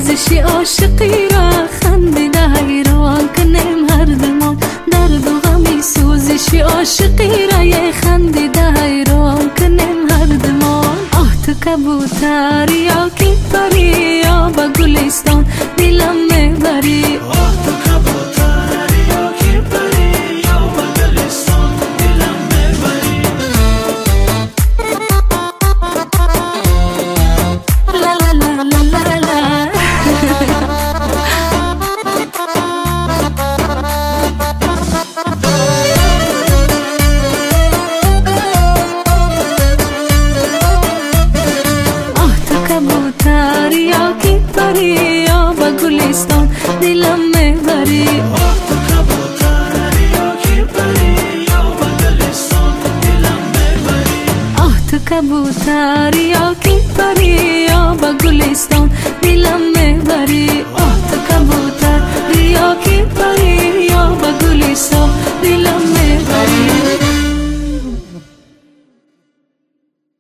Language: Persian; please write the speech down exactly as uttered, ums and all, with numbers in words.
سوزش عاشقی را خندیده حیران کنیم هر دمان، درد و غمی سوزش عاشقی را یه خندیده حیران کنیم هر دمان. آه تو کبوتر یا کی پری یا با گلستان دلم میبری، آه تو کبوتر یا کی پری یا با گلستان دلم میبری. لا لا لا لا لا لا کبوتر یا کی پری یا با گلستان دلم میبری، آه تو کبوتر یا کی پری یا با گلستان دلم میبری. آه تو کبوتر یا کی پری یا با گلستان دلم میبری، آه تو کبوتر یا کی پری یا با گلستان